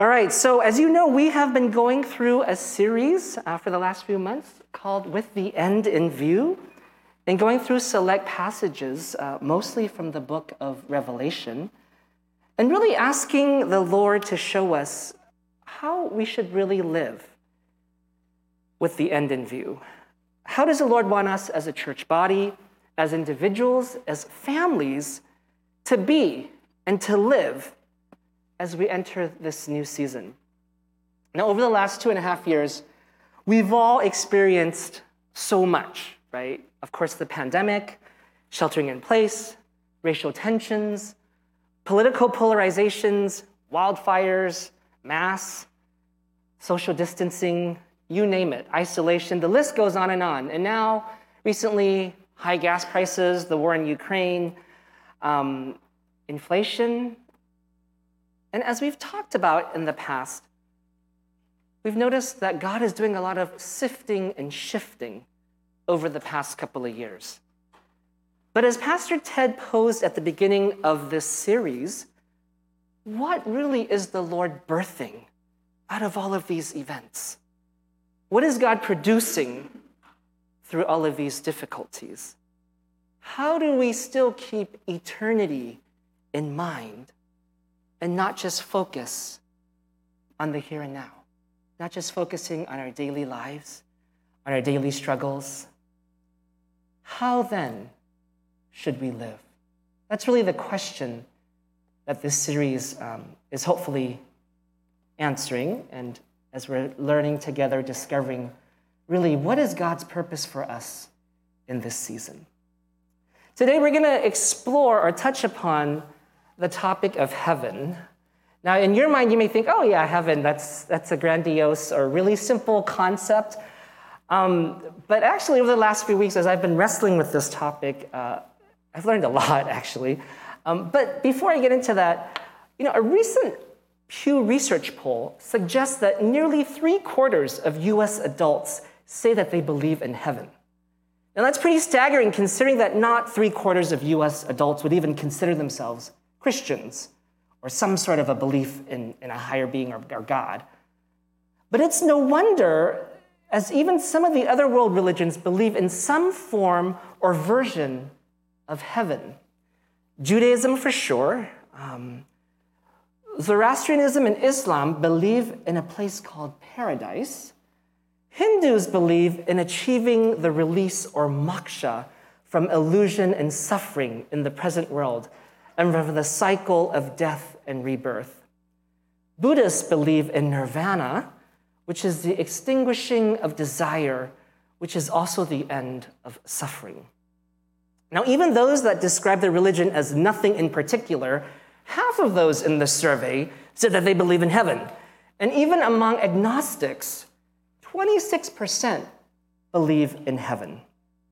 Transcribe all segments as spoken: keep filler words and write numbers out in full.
All right, so as you know, we have been going through a series uh, for the last few months called With the End in View, and going through select passages, uh, mostly from the book of Revelation, and really asking the Lord to show us how we should really live with the end in view. How does the Lord want us as a church body, as individuals, as families, to be and to live as we enter this new season? Now, over the last two and a half years, we've all experienced so much, right? Of course, the pandemic, sheltering in place, racial tensions, political polarizations, wildfires, mass, social distancing, you name it, isolation, the list goes on and on. And now, recently, high gas prices, the war in Ukraine, um, inflation. And as we've talked about in the past, we've noticed that God is doing a lot of sifting and shifting over the past couple of years. But as Pastor Ted posed at the beginning of this series, what really is the Lord birthing out of all of these events? What is God producing through all of these difficulties? How do we still keep eternity in mind and not just focus on the here and now, not just focusing on our daily lives, on our daily struggles? How then should we live? That's really the question that this series um, is hopefully answering, and as we're learning together, discovering really what is God's purpose for us in this season. Today we're going to explore or touch upon the topic of heaven. Now, in your mind, you may think, oh yeah, heaven, that's, that's a grandiose or really simple concept. Um, but actually, over the last few weeks, as I've been wrestling with this topic, uh, I've learned a lot, actually. Um, but before I get into that, you know, a recent Pew Research poll suggests that nearly three quarters of U S adults say that they believe in heaven. Now, that's pretty staggering, considering that not three quarters of U S adults would even consider themselves Christians or some sort of a belief in, in a higher being or, or God. But it's no wonder, as even some of the other world religions believe in some form or version of heaven. Judaism, for sure. Um, Zoroastrianism and Islam believe in a place called paradise. Hindus believe in achieving the release or moksha from illusion and suffering in the present world and from the cycle of death and rebirth. Buddhists believe in nirvana, which is the extinguishing of desire, which is also the end of suffering. Now, even those that describe their religion as nothing in particular, half of those in the survey said that they believe in heaven. And even among agnostics, twenty-six percent believe in heaven.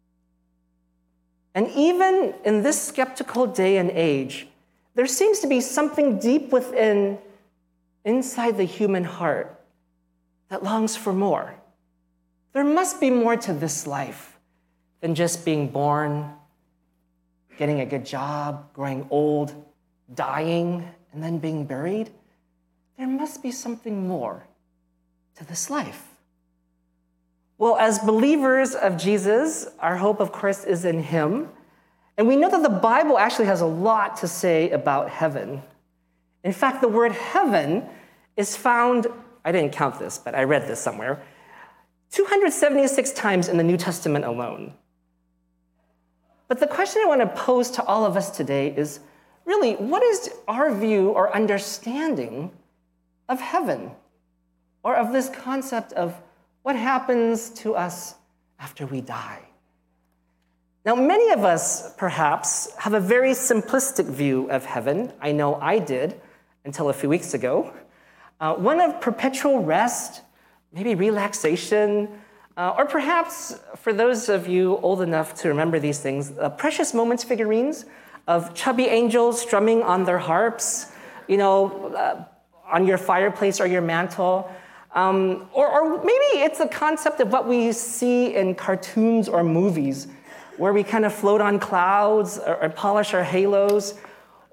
And even in this skeptical day and age, there seems to be something deep within, inside the human heart, that longs for more. There must be more to this life than just being born, getting a good job, growing old, dying, and then being buried. There must be something more to this life. Well, as believers of Jesus, our hope, of course, is in him. And we know that the Bible actually has a lot to say about heaven. In fact, the word heaven is found, I didn't count this, but I read this somewhere, two hundred seventy-six times in the New Testament alone. But the question I want to pose to all of us today is, really, what is our view or understanding of heaven? Or of this concept of what happens to us after we die? Now, many of us, perhaps, have a very simplistic view of heaven. I know I did until a few weeks ago. Uh, one of perpetual rest, maybe relaxation, uh, or perhaps, for those of you old enough to remember these things, uh, Precious Moments figurines of chubby angels strumming on their harps, you know, uh, on your fireplace or your mantle. Um, or, or maybe it's a concept of what we see in cartoons or movies, where we kind of float on clouds or, or polish our halos.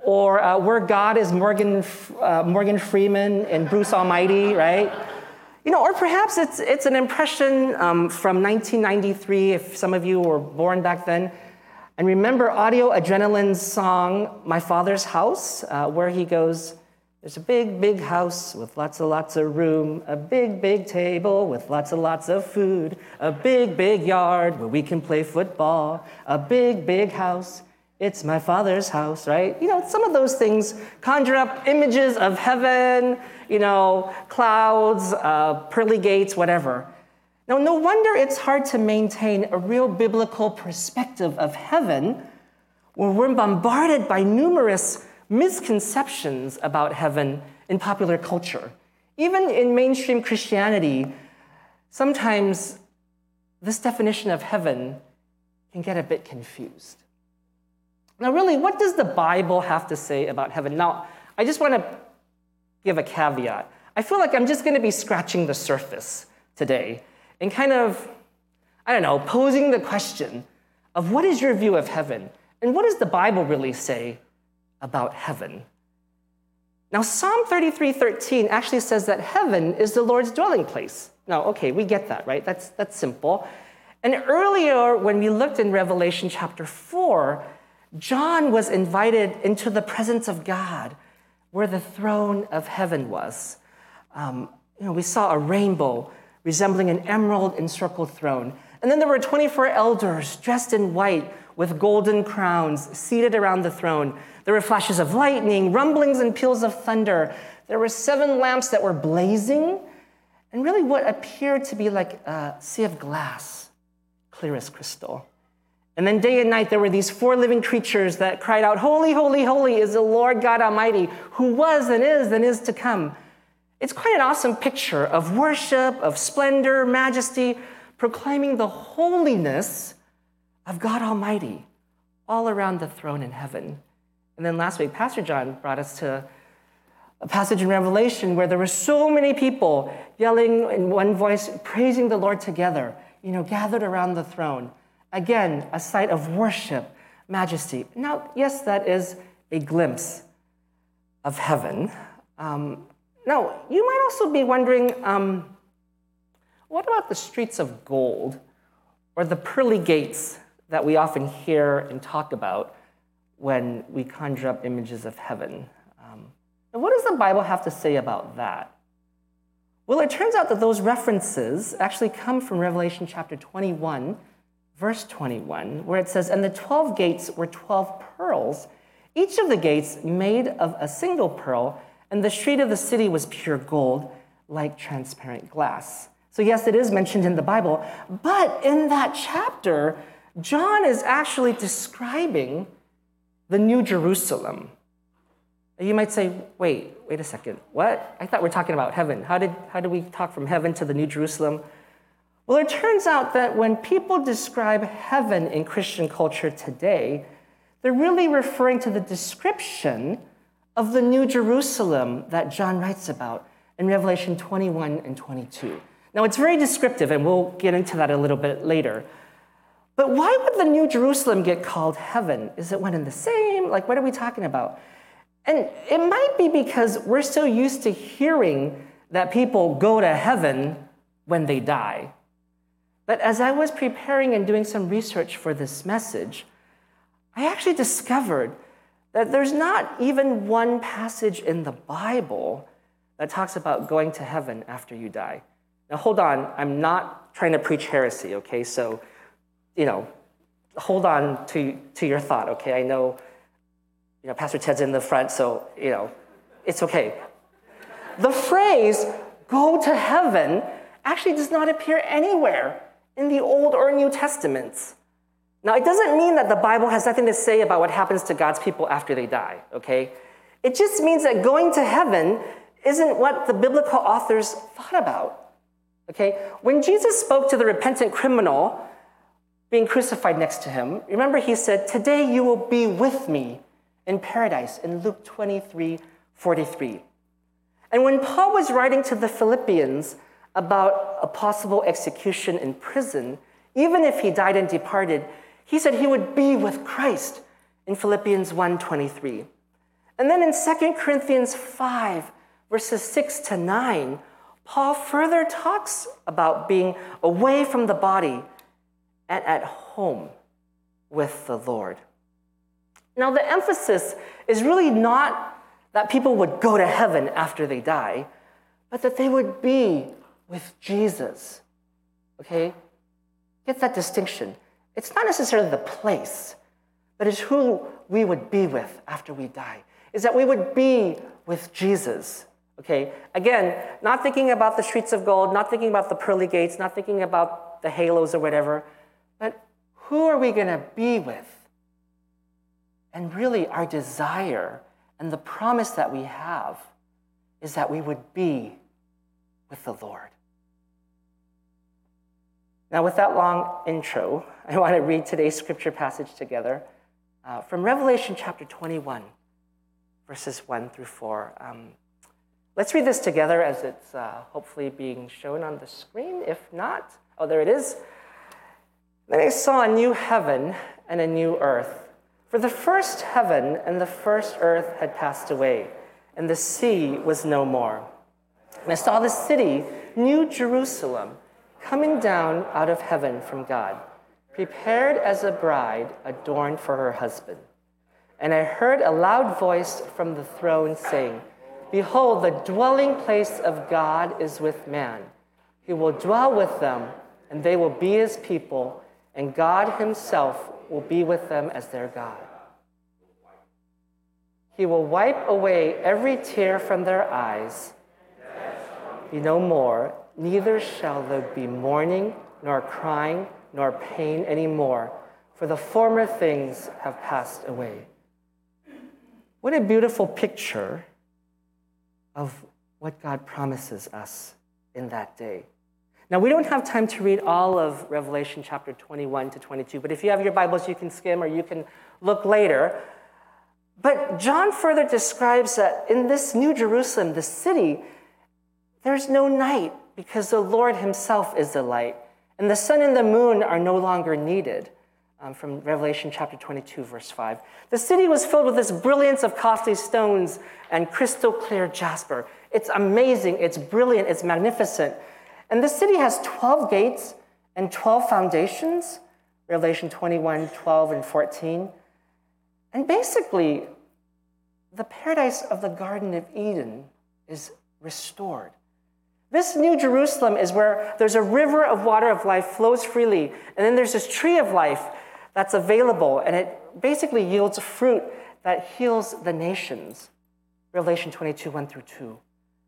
or uh, where God is Morgan, uh, Morgan Freeman and Bruce Almighty, right? You know, or perhaps it's, it's an impression um, from nineteen ninety-three, if some of you were born back then. And remember Audio Adrenaline's song, My Father's House, uh, where he goes, there's a big, big house with lots and lots of room, a big, big table with lots and lots of food, a big, big yard where we can play football, a big, big house, it's my Father's house, right? You know, some of those things conjure up images of heaven, you know, clouds, uh, pearly gates, whatever. Now, no wonder it's hard to maintain a real biblical perspective of heaven when we're bombarded by numerous misconceptions about heaven in popular culture. Even in mainstream Christianity, sometimes this definition of heaven can get a bit confused. Now, really, what does the Bible have to say about heaven? Now, I just want to give a caveat. I feel like I'm just going to be scratching the surface today and kind of, I don't know, posing the question of what is your view of heaven? And what does the Bible really say about heaven? Now, Psalm thirty-three thirteen actually says that heaven is the Lord's dwelling place. Now, okay, we get that, right? That's, that's simple. And earlier, when we looked in Revelation chapter four, John was invited into the presence of God, where the throne of heaven was. Um, you know, we saw a rainbow resembling an emerald-encircled throne. And then there were twenty-four elders dressed in white with golden crowns seated around the throne. There were flashes of lightning, rumblings and peals of thunder. There were seven lamps that were blazing, and really what appeared to be like a sea of glass, clear as crystal. And then day and night, there were these four living creatures that cried out, "Holy, holy, holy is the Lord God Almighty, who was and is and is to come." It's quite an awesome picture of worship, of splendor, majesty, proclaiming the holiness of God Almighty all around the throne in heaven. And then last week, Pastor John brought us to a passage in Revelation where there were so many people yelling in one voice, praising the Lord together, you know, gathered around the throne. Again, a sight of worship, majesty. Now, yes, that is a glimpse of heaven. Um, now, you might also be wondering, um, what about the streets of gold or the pearly gates that we often hear and talk about when we conjure up images of heaven? Um, and what does the Bible have to say about that? Well, it turns out that those references actually come from Revelation chapter twenty-one, verse twenty-one, where it says, "And the twelve gates were twelve pearls, each of the gates made of a single pearl, and the street of the city was pure gold, like transparent glass." So yes, it is mentioned in the Bible, but in that chapter, John is actually describing the New Jerusalem. You might say, wait, wait a second, what? I thought we were talking about heaven. How did, how did we talk from heaven to the New Jerusalem? Well, it turns out that when people describe heaven in Christian culture today, they're really referring to the description of the New Jerusalem that John writes about in Revelation twenty-one and twenty-two. Now, it's very descriptive, and we'll get into that a little bit later. But why would the New Jerusalem get called heaven? Is it one and the same? Like, what are we talking about? And it might be because we're so used to hearing that people go to heaven when they die. But as I was preparing and doing some research for this message, I actually discovered that there's not even one passage in the Bible that talks about going to heaven after you die. Now, hold on. I'm not trying to preach heresy, okay? So, you know, hold on to, to your thought, okay? I know, you know, Pastor Ted's in the front, so, you know, it's okay. The phrase, go to heaven, actually does not appear anywhere in the Old or New Testaments. Now, it doesn't mean that the Bible has nothing to say about what happens to God's people after they die, okay? It just means that going to heaven isn't what the biblical authors thought about, okay? When Jesus spoke to the repentant criminal being crucified next to him, remember he said, "Today you will be with me in paradise," in Luke twenty-three forty-three. And when Paul was writing to the Philippians about a possible execution in prison, even if he died and departed, he said he would be with Christ in Philippians one twenty-three. And then in Second Corinthians five, verses six to nine, Paul further talks about being away from the body and at home with the Lord. Now, the emphasis is really not that people would go to heaven after they die, but that they would be with Jesus. Okay? Get that distinction. It's not necessarily the place, but it's who we would be with after we die. Is that we would be with Jesus. Okay? Again, not thinking about the streets of gold, not thinking about the pearly gates, not thinking about the halos or whatever, but who are we going to be with? And really, our desire and the promise that we have is that we would be with the Lord. Now, with that long intro, I want to read today's scripture passage together uh, from Revelation chapter twenty-one, verses one through four. Um, let's read this together as it's uh, hopefully being shown on the screen. If not, oh, there it is. Then I saw a new heaven and a new earth. For the first heaven and the first earth had passed away, and the sea was no more. And I saw the city, New Jerusalem, coming down out of heaven from God, prepared as a bride adorned for her husband. And I heard a loud voice from the throne saying, "Behold, the dwelling place of God is with man. He will dwell with them, and they will be his people, and God himself will be with them as their God. He will wipe away every tear from their eyes. Be no more, neither shall there be mourning, nor crying, nor pain anymore, for the former things have passed away." What a beautiful picture of what God promises us in that day. Now, we don't have time to read all of Revelation chapter twenty-one to twenty-two, but if you have your Bibles, you can skim or you can look later. But John further describes that in this New Jerusalem, the city, there's no night because the Lord himself is the light, and the sun and the moon are no longer needed, um, from Revelation chapter twenty-two, verse five. The city was filled with this brilliance of costly stones and crystal clear jasper. It's amazing, it's brilliant, it's magnificent. And the city has twelve gates and twelve foundations, Revelation twenty-one, twelve, and fourteen. And basically, the paradise of the Garden of Eden is restored. This New Jerusalem is where there's a river of water of life flows freely, and then there's this tree of life that's available, and it basically yields fruit that heals the nations, Revelation twenty-two, one through two.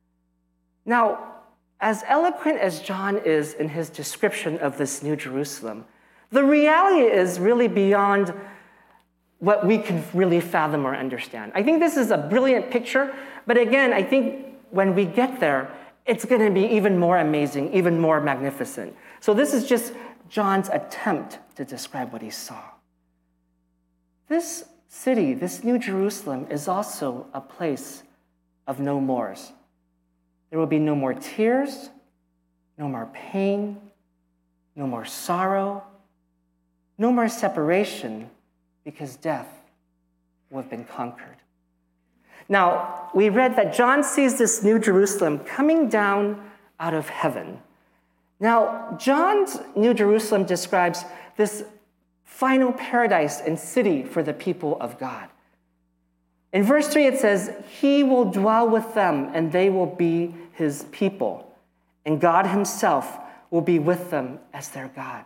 Now, as eloquent as John is in his description of this New Jerusalem, the reality is really beyond what we can really fathom or understand. I think this is a brilliant picture, but again, I think when we get there, it's going to be even more amazing, even more magnificent. So this is just John's attempt to describe what he saw. This city, this New Jerusalem, is also a place of no mores. There will be no more tears, no more pain, no more sorrow, no more separation, because death will have been conquered. Now, we read that John sees this New Jerusalem coming down out of heaven. Now, John's New Jerusalem describes this final paradise and city for the people of God. In verse three, it says, "He will dwell with them, and they will be his people, and God himself will be with them as their God."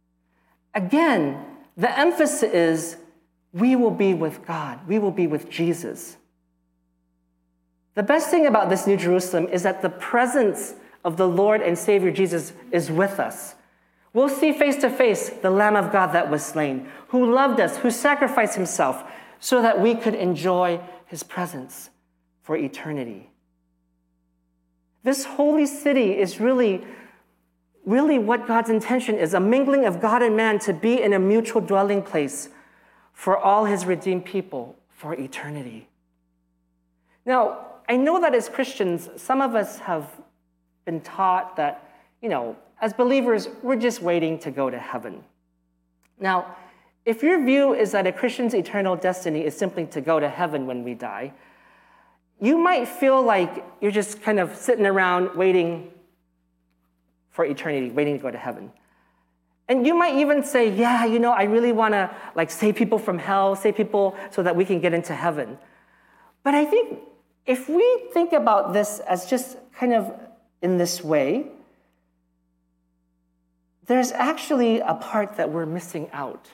Again, the emphasis is we will be with God. We will be with Jesus. The best thing about this New Jerusalem is that the presence of the Lord and Savior Jesus is with us. We'll see face to face the Lamb of God that was slain, who loved us, who sacrificed himself so that we could enjoy his presence for eternity. This holy city is really, really what God's intention is, a mingling of God and man to be in a mutual dwelling place for all his redeemed people for eternity. Now, I know that as Christians, some of us have been taught that, you know, as believers, we're just waiting to go to heaven. Now, if your view is that a Christian's eternal destiny is simply to go to heaven when we die, you might feel like you're just kind of sitting around waiting for eternity, waiting to go to heaven. And you might even say, yeah, you know, I really want to like save people from hell, save people so that we can get into heaven. But I think if we think about this as just kind of in this way, there's actually a part that we're missing out.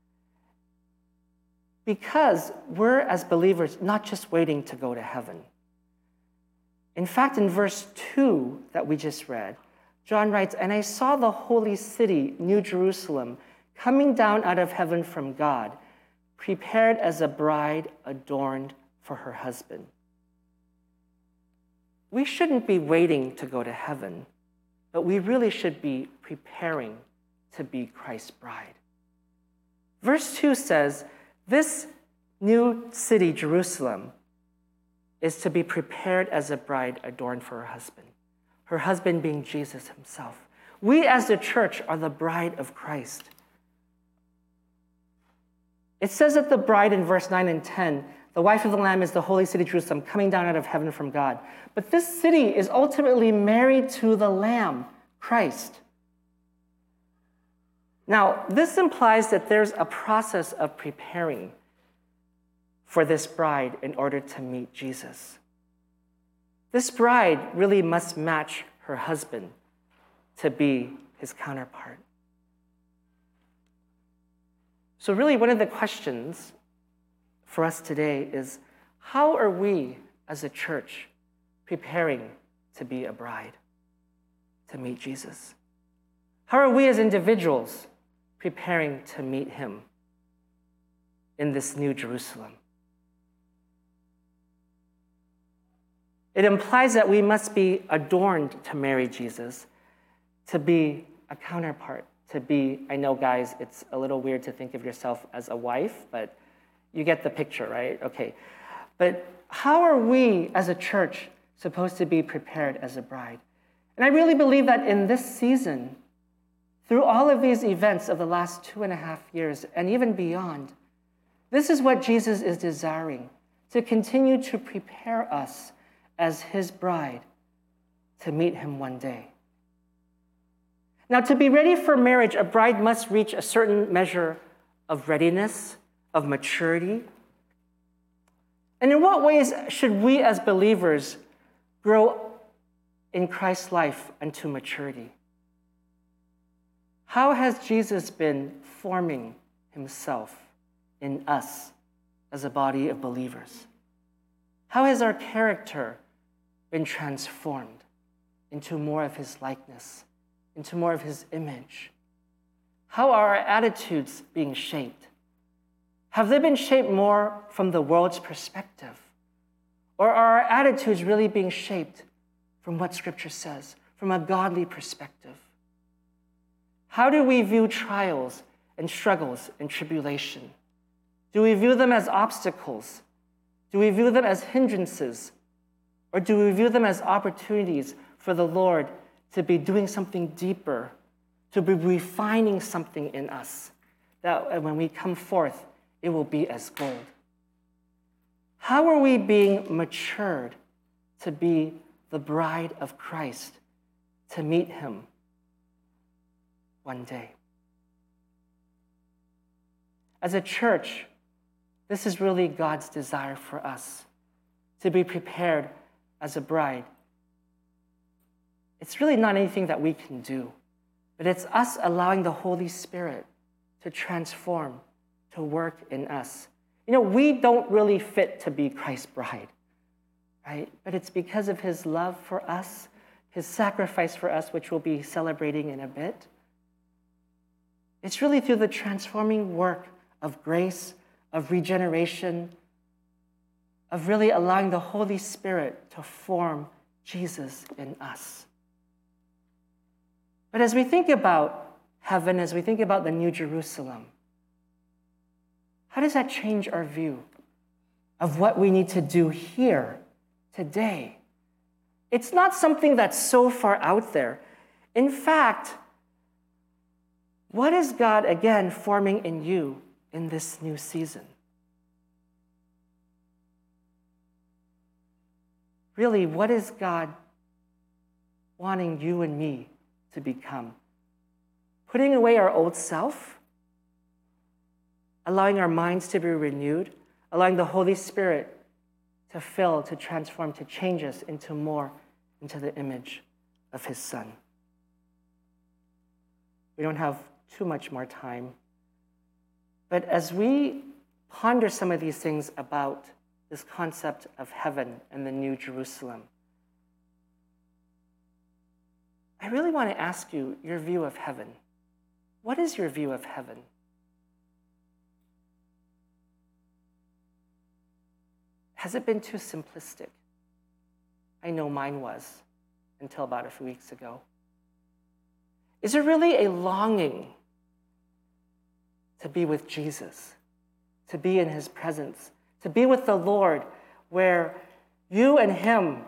Because we're, as believers, not just waiting to go to heaven. In fact, in verse two that we just read, John writes, "And I saw the holy city, New Jerusalem, coming down out of heaven from God, prepared as a bride adorned for her husband." We shouldn't be waiting to go to heaven, but we really should be preparing to be Christ's bride. Verse two says, this new city, Jerusalem, is to be prepared as a bride adorned for her husband, her husband being Jesus himself. We as the church are the bride of Christ. It says that the bride in verse nine and ten, the wife of the Lamb is the holy city, Jerusalem, coming down out of heaven from God. But this city is ultimately married to the Lamb, Christ. Now, this implies that there's a process of preparing for this bride in order to meet Jesus. This bride really must match her husband to be his counterpart. So really, one of the questions for us today is, how are we as a church preparing to be a bride, to meet Jesus? How are we as individuals preparing to meet him in this new Jerusalem? It implies that we must be adorned to marry Jesus, to be a counterpart, to be, I know, guys, it's a little weird to think of yourself as a wife, but you get the picture, right? Okay. But how are we as a church supposed to be prepared as a bride? And I really believe that in this season, through all of these events of the last two and a half years and even beyond, this is what Jesus is desiring, to continue to prepare us as his bride to meet him one day. Now, to be ready for marriage, a bride must reach a certain measure of readiness, of maturity. And in what ways should we as believers grow in Christ's life unto maturity? How has Jesus been forming himself in us as a body of believers? How has our character been transformed into more of his likeness, into more of his image? How are our attitudes being shaped? Have they been shaped more from the world's perspective? Or are our attitudes really being shaped from what Scripture says, from a godly perspective? How do we view trials and struggles and tribulation? Do we view them as obstacles? Do we view them as hindrances? Or do we view them as opportunities for the Lord to be doing something deeper, to be refining something in us, that when we come forth, it will be as gold? How are we being matured to be the bride of Christ, to meet him one day? As a church, this is really God's desire for us, to be prepared as a bride. It's really not anything that we can do, but it's us allowing the Holy Spirit to transform, to work in us. You know, we don't really fit to be Christ's bride, right? But it's because of his love for us, his sacrifice for us, which we'll be celebrating in a bit. It's really through the transforming work of grace, of regeneration, of really allowing the Holy Spirit to form Jesus in us. But as we think about heaven, as we think about the New Jerusalem, how does that change our view of what we need to do here, today? It's not something that's so far out there. In fact, what is God, again, forming in you in this new season? really, what is God wanting you and me to become? Putting away our old self, allowing our minds to be renewed, allowing the Holy Spirit to fill, to transform, to change us into more, into the image of his Son. We don't have too much more time, but as we ponder some of these things about this concept of heaven and the New Jerusalem, I really want to ask you your view of heaven. What is your view of heaven? Has it been too simplistic? I know mine was until about a few weeks ago. Is there really a longing to be with Jesus, to be in his presence, to be with the Lord, where you and him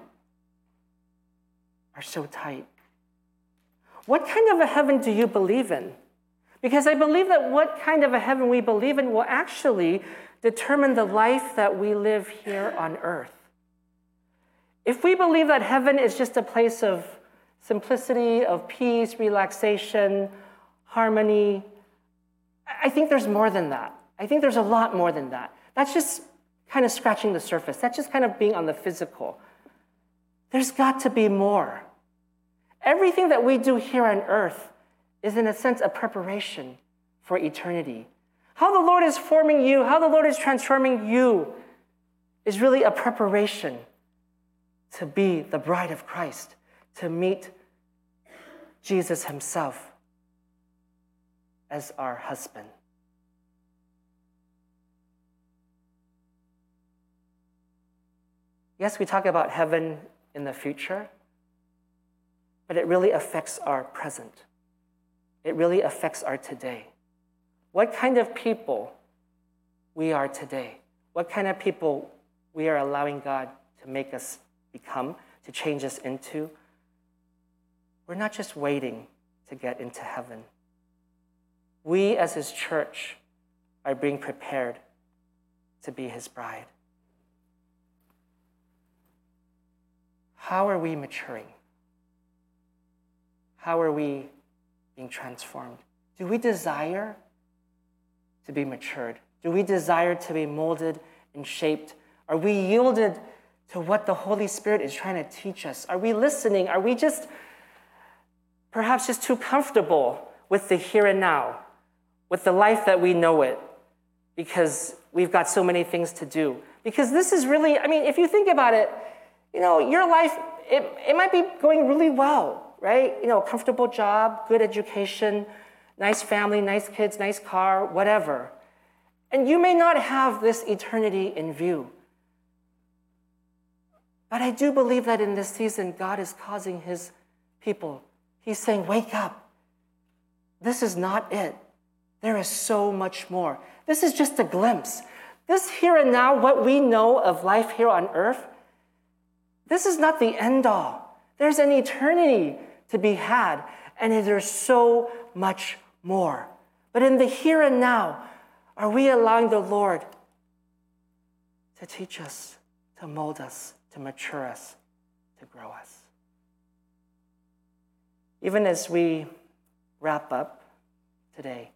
are so tight? What kind of a heaven do you believe in? Because I believe that what kind of a heaven we believe in will actually determine the life that we live here on earth. If we believe that heaven is just a place of simplicity, of peace, relaxation, harmony, I think there's more than that. I think there's a lot more than that. That's just kind of scratching the surface. That's just kind of being on the physical. There's got to be more. Everything that we do here on earth is, in a sense, a preparation for eternity. How the Lord is forming you, how the Lord is transforming you, is really a preparation to be the bride of Christ, to meet Jesus himself as our husband. Yes, we talk about heaven in the future, but it really affects our present. It really affects our today. What kind of people we are today, what kind of people we are allowing God to make us become, to change us into. We're not just waiting to get into heaven. We as his church are being prepared to be his bride. How are we maturing? How are we being transformed? Do we desire to be matured? Do we desire to be molded and shaped? Are we yielded to what the Holy Spirit is trying to teach us? Are we listening? Are we just perhaps just too comfortable with the here and now, with the life that we know it, because we've got so many things to do? Because this is really, I mean, if you think about it, you know, your life, it, it might be going really well, right? You know, comfortable job, good education, nice family, nice kids, nice car, whatever. And you may not have this eternity in view. But I do believe that in this season, God is causing his people, he's saying, wake up. This is not it. There is so much more. This is just a glimpse. This here and now, what we know of life here on earth, this is not the end all. There's an eternity to be had, and there's so much more. But in the here and now, are we allowing the Lord to teach us, to mold us, to mature us, to grow us? Even as we wrap up today,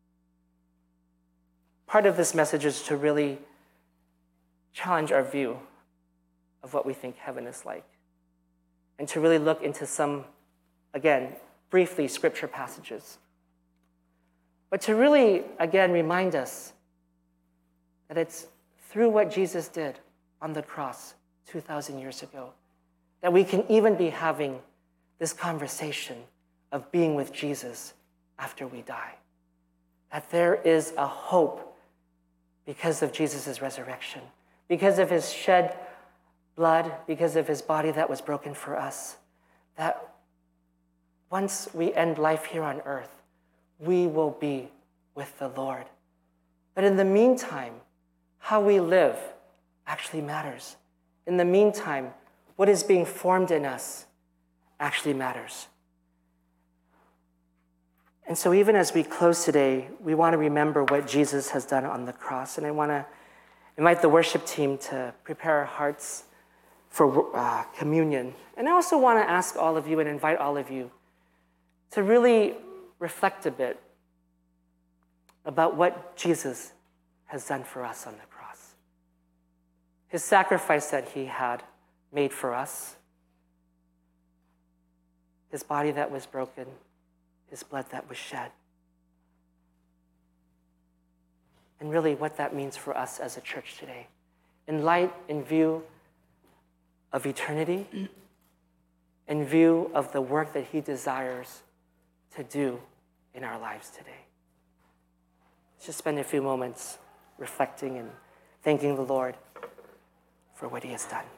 part of this message is to really challenge our view of what we think heaven is like, and to really look into some, again, briefly, scripture passages. But to really, again, remind us that it's through what Jesus did on the cross two thousand years ago that we can even be having this conversation of being with Jesus after we die. That there is a hope because of Jesus' resurrection, because of his shed blood, because of his body that was broken for us, that once we end life here on earth, we will be with the Lord. But in the meantime, how we live actually matters. In the meantime, what is being formed in us actually matters. And so even as we close today, we want to remember what Jesus has done on the cross. And I want to invite the worship team to prepare our hearts for uh, communion. And I also want to ask all of you and invite all of you to really reflect a bit about what Jesus has done for us on the cross. His sacrifice that he had made for us, his body that was broken, his blood that was shed. And really what that means for us as a church today. In light, in view of eternity, in view of the work that he desires to do in our lives today. Let's just spend a few moments reflecting and thanking the Lord for what he has done.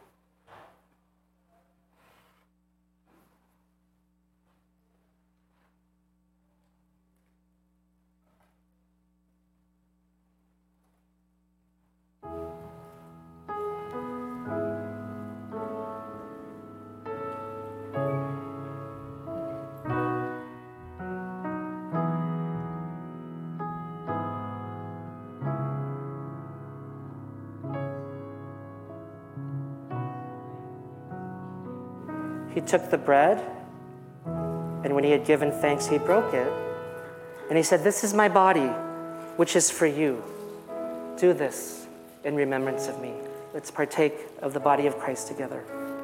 He took the bread, and when he had given thanks, he broke it. And he said, "This is my body, which is for you. Do this in remembrance of me." Let's partake of the body of Christ together.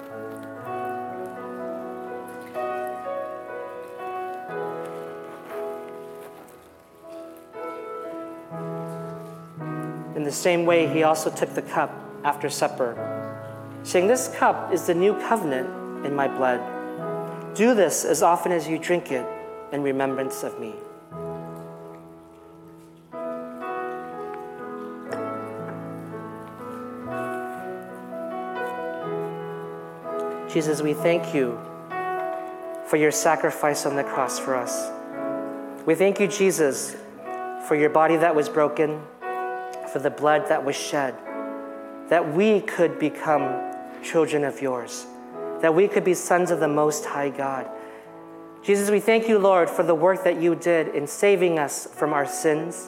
In the same way, he also took the cup after supper, saying, "This cup is the new covenant in my blood. Do this as often as you drink it in remembrance of me." Jesus, we thank you for your sacrifice on the cross for us. We thank you, Jesus, for your body that was broken, for the blood that was shed, that we could become children of yours, that we could be sons of the Most High God. Jesus, we thank you, Lord, for the work that you did in saving us from our sins,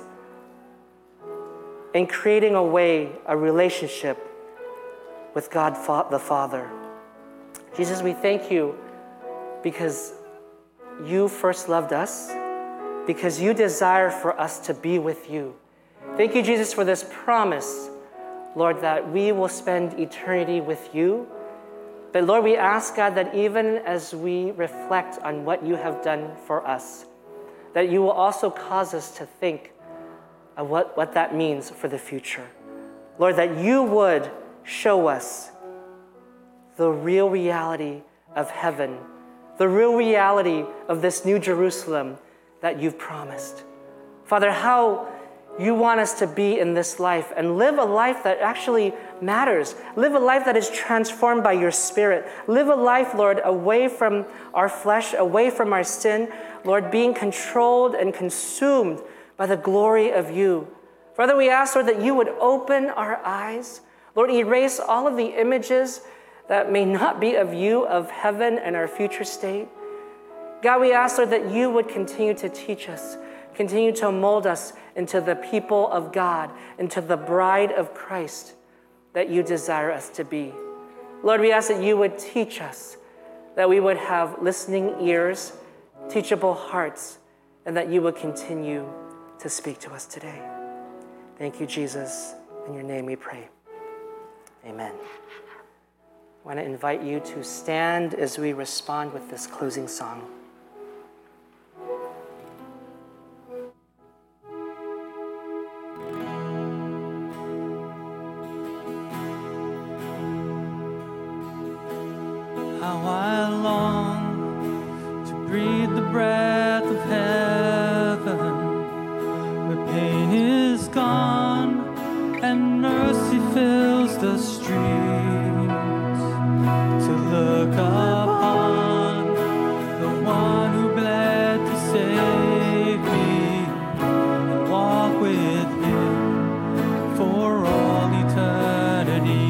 in creating a way, a relationship with God the Father. Jesus, we thank you because you first loved us, because you desire for us to be with you. Thank you, Jesus, for this promise, Lord, that we will spend eternity with you. But Lord, we ask, God, that even as we reflect on what you have done for us, that you will also cause us to think of what, what that means for the future. Lord, that you would show us the real reality of heaven, the real reality of this new Jerusalem that you've promised. Father, how you want us to be in this life and live a life that actually matters. Live a life that is transformed by your Spirit. Live a life, Lord, away from our flesh, away from our sin. Lord, being controlled and consumed by the glory of you. Father, we ask, Lord, that you would open our eyes. Lord, erase all of the images that may not be of you, of heaven and our future state. God, we ask, Lord, that you would continue to teach us, continue to mold us into the people of God, into the bride of Christ that you desire us to be. Lord, we ask that you would teach us, that we would have listening ears, teachable hearts, and that you would continue to speak to us today. Thank you, Jesus. In your name we pray. Amen. I want to invite you to stand as we respond with this closing song. How I long to breathe the breath of heaven, where pain is gone and mercy fills the streets, to look upon the one who bled to save me and walk with him for all eternity.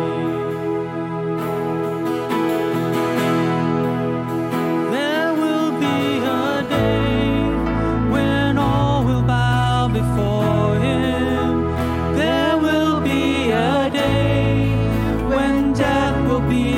Before him, there will be a day when death will be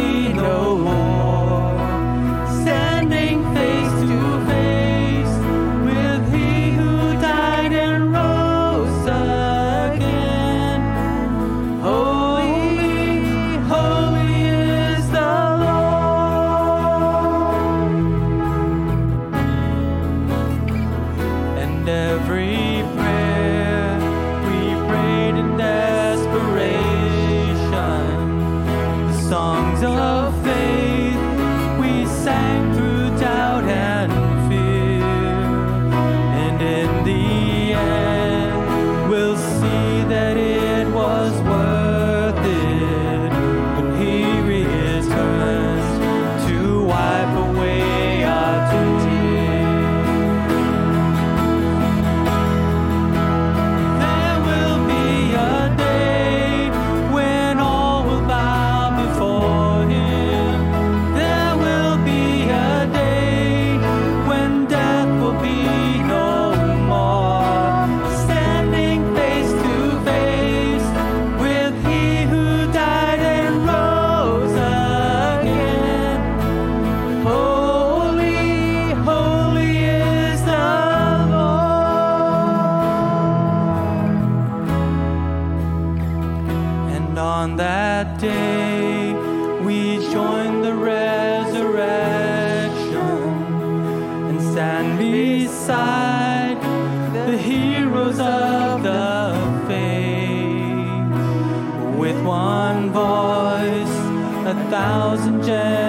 stand beside the heroes of the faith. With one voice, a thousand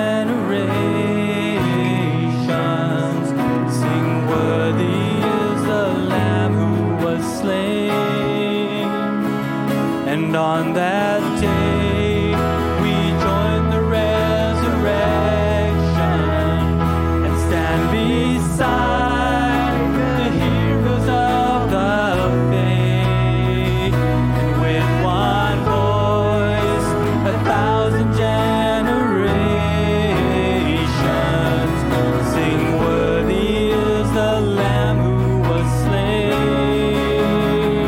generations sing, worthy is the Lamb who was slain. And on that day we join the resurrection and stand beside the heroes of the faith. And with one voice, a thousand generations sing, worthy is the Lamb who was slain.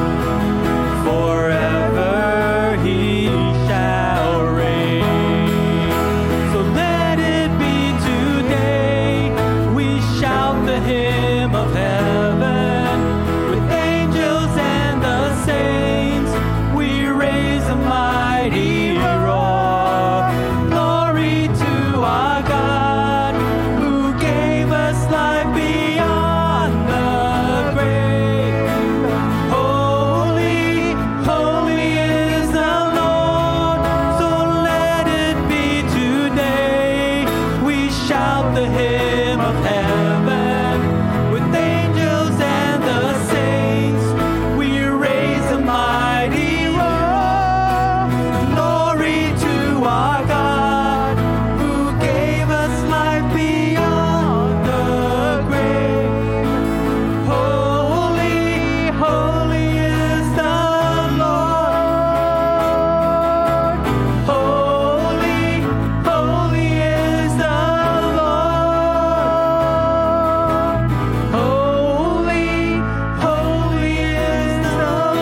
Forever he shall reign. So let it be today. We shout the hymn of heaven with angels and the saints. We raise a mighty roar. Glory to our God who gave us life beyond the grave. Holy, holy is the Lord. So let it be today. We shout the hymn of heaven with angels and the saints. We raise a mighty roar. Glory to our God who gave us life beyond the grave. Holy, holy is the Lord. Holy, holy is the Lord. Holy, holy is the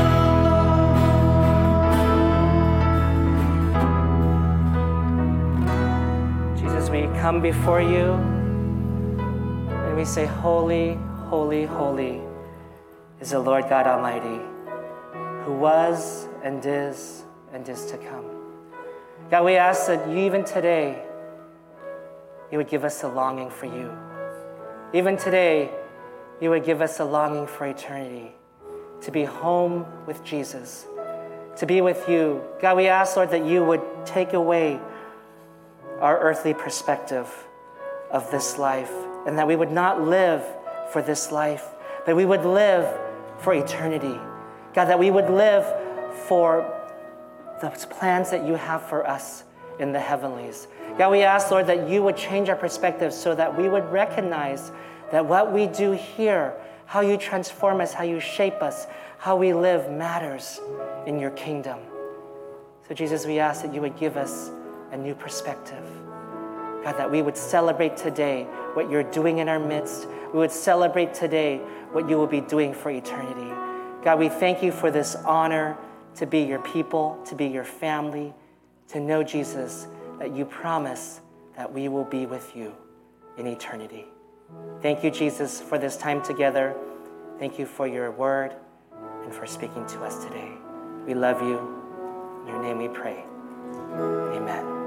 Lord. Jesus, we come before you and we say, holy, holy, holy is the Lord God Almighty, who was and is and is to come. God, we ask that you, even today, you would give us a longing for you. Even today, you would give us a longing for eternity, to be home with Jesus, to be with you. God, we ask, Lord, that you would take away our earthly perspective of this life, and that we would not live for this life, but we would live for eternity. God, that we would live for the plans that you have for us in the heavenlies. God, we ask, Lord, that you would change our perspective so that we would recognize that what we do here, how you transform us, how you shape us, how we live matters in your kingdom. So Jesus, we ask that you would give us a new perspective. God, that we would celebrate today what you're doing in our midst. We would celebrate today what you will be doing for eternity. God, we thank you for this honor to be your people, to be your family, to know, Jesus, that you promise that we will be with you in eternity. Thank you, Jesus, for this time together. Thank you for your word and for speaking to us today. We love you. In your name we pray. Amen.